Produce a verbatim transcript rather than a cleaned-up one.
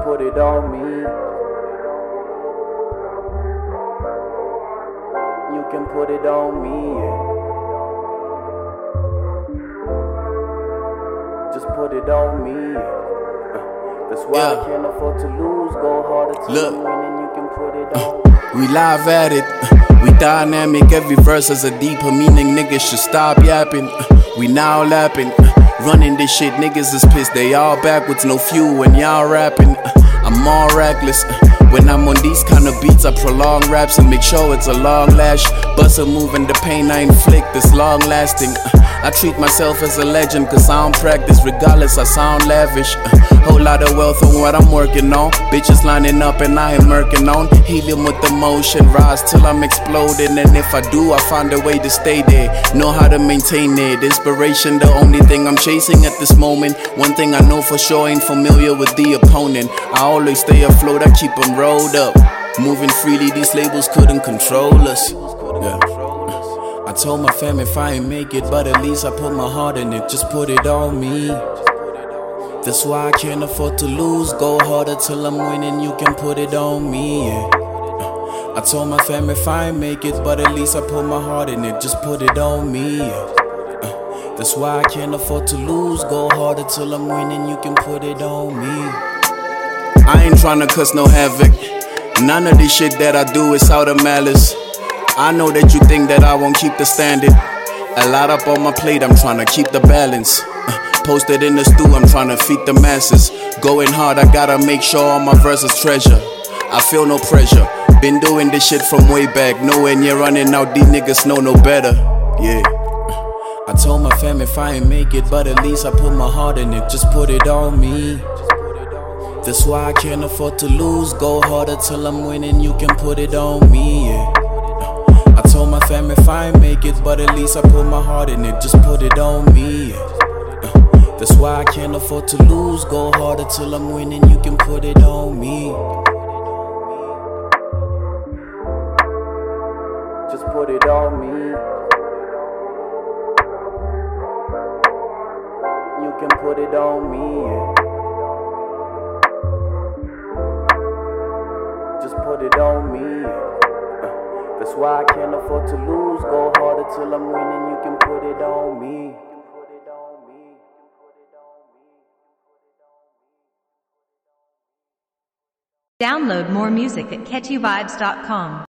put it on me. You can put it on me, yeah. Just put it on me, yeah. uh, That's why yeah. I can't afford to lose. Go harder to Look. win and you can put it on me. We live at it, we dynamic, every verse has a deeper meaning. Niggas should stop yapping, we now lapping. Running this shit, niggas is pissed, they all backwards, no fuel when y'all rapping. I'm all reckless. When I'm on these kind of beats, I prolong raps and make sure it's a long lash. Bust a move and the pain I inflict is long lasting. I treat myself as a legend cause I don't practice. Regardless, I sound lavish. Whole lot of wealth on what I'm working on. Bitches lining up and I am murking on. Helium with the motion, rise till I'm exploding. And if I do, I find a way to stay there. Know how to maintain it. Inspiration, the only thing I'm chasing at this moment. One thing I know for sure, ain't familiar with the opponent. I always stay afloat, I keep them rolled up. Moving freely, these labels couldn't control us. Yeah. I told my fam if I ain't make it, but at least I put my heart in it. Just put it on me. That's why I can't afford to lose. Go harder till I'm winning, you can put it on me, yeah. I told my fam if I ain't make it, but at least I put my heart in it. Just put it on me, yeah. That's why I can't afford to lose. Go harder till I'm winning, you can put it on me. I ain't tryna cause no havoc. None of this shit that I do is out of malice. I know that you think that I won't keep the standard. A lot up on my plate, I'm tryna keep the balance. uh, Posted in the stew, I'm tryna feed the masses. Going hard, I gotta make sure all my verses treasure. I feel no pressure. Been doing this shit from way back. Knowing you're running out, these niggas know no better. Yeah. I told my fam if I ain't make it, but at least I put my heart in it. Just put it on me. That's why I can't afford to lose. Go harder till I'm winning, you can put it on me, yeah. I told my fam if I ain't make it, but at least I put my heart in it. Just put it on me, yeah. That's why I can't afford to lose. Go harder till I'm winning, you can put it on me. Just put it on me. You can put it on me, yeah. Just put it on me, uh, that's why I can't afford to lose. Go harder till I'm winning, you can put it on me. Download more music at catchy vibes dot com.